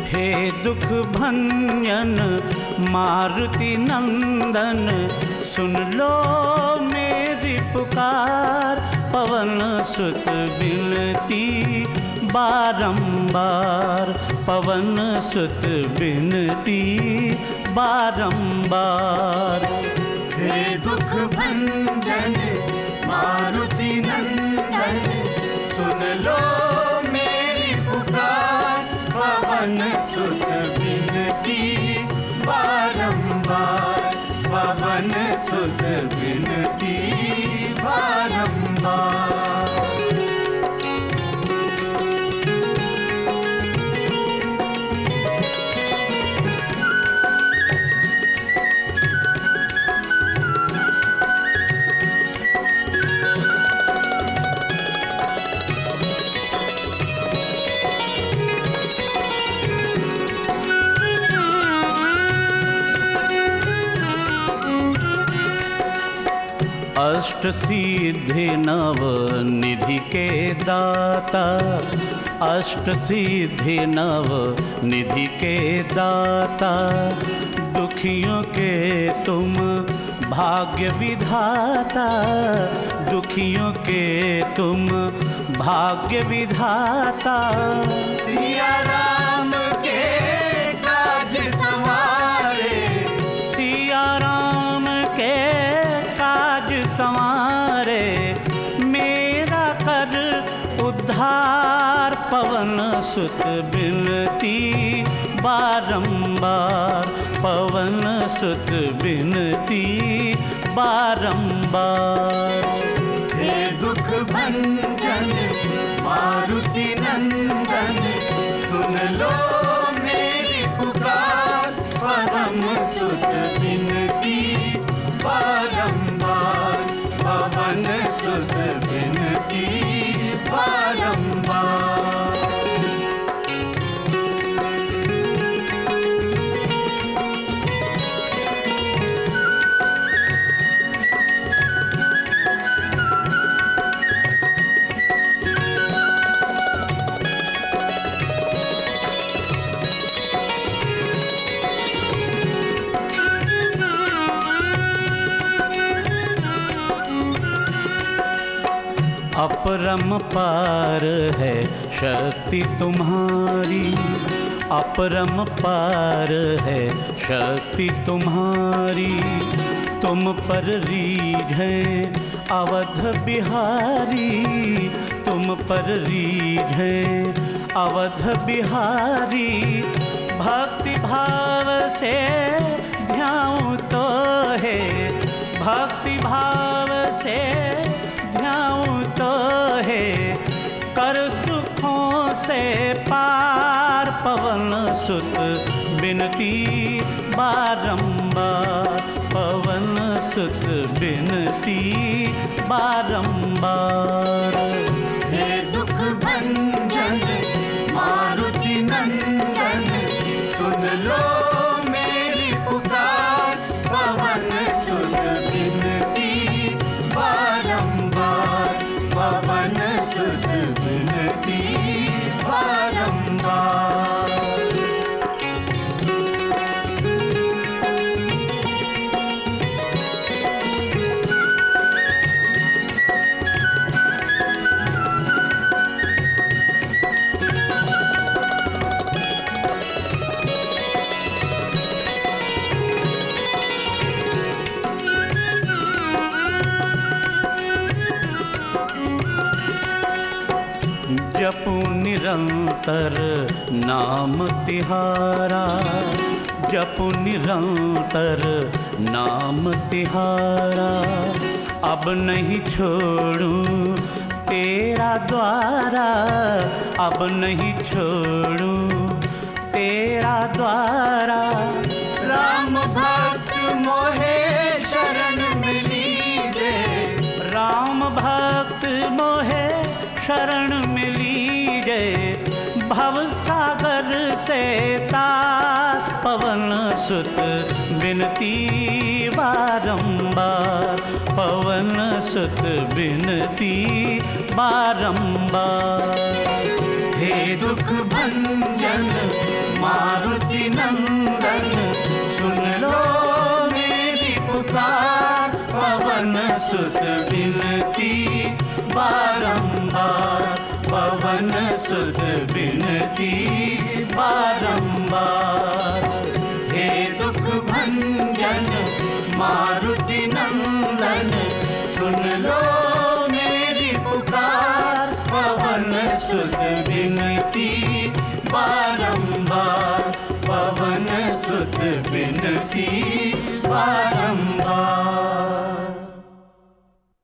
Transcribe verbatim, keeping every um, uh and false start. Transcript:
हे दुख भंजन मारुति नंदन, सुन लो मेरी पुकार। पवन सुत बिनती बारंबार, पवन सुत बिनती बारंबार। हे दुख भंजन मारुति नंदन, सुन लो मेरी पुकार। पवन सुत बिनती बारंबार, पवन सुत बिनती बारंबार। अष्ट सिद्धि नव निधि के दाता, अष्ट सिद्धि नव निधि के दाता। दुखियों के तुम भाग्य विधाता, दुखियों के तुम भाग्य विधाता। सिया राम के काज संवारे, सिया राम के संवारे। मेरा कर उद्धार, पवन सुत बिनती बारंबार, पवन सुत बिनती बारंबार। हे दुख भंजन मारुति नंदन, सुन लो मेरी पुकार। पवन सुत बिनती बारंबार, पवन सुत बिनती बारंबार। अपरम पार है शक्ति तुम्हारी, अपरम पार है शक्ति तुम्हारी। तुम पर रीझें अवध बिहारी, तुम पर रीझें अवध बिहारी। भक्ति भाव से ध्याऊं तो है, भक्ति भाव से ध्याऊं तो है। कर दुखों से पार, पवन सुत बिनती बारंबार, पवन सुत बिनती बारंबार। हे दुख भंजन मारुति नंदन, सुन लो मेरी पुकार। पवन सुत बिनती बारंबार, पवन सुत बिनती बारंबार। जपू निरंतर नाम तिहारा, जपू निरंतर नाम तिहारा। अब नहीं छोड़ूं तेरा द्वारा, अब नहीं छोड़ूं तेरा द्वारा। राम भक्त मोहे शरण में लीजे, राम भक्त मोहे शरण में लीजे। भव सागर से तार, पवन सुत बिनती बारंबार, पवन सुत बिनती बारंबार। हे दुख भंजन मारुति नंदन सुन लो मेरी पुकार। पवन सुत बिनती बारंबार, पवन सुत बिनती बारंबार। हे दुख भंजन मारुति नंदन सुन लो मेरी पुकार। पवन सुत बिनती बारंबार, पवन सुत बिनती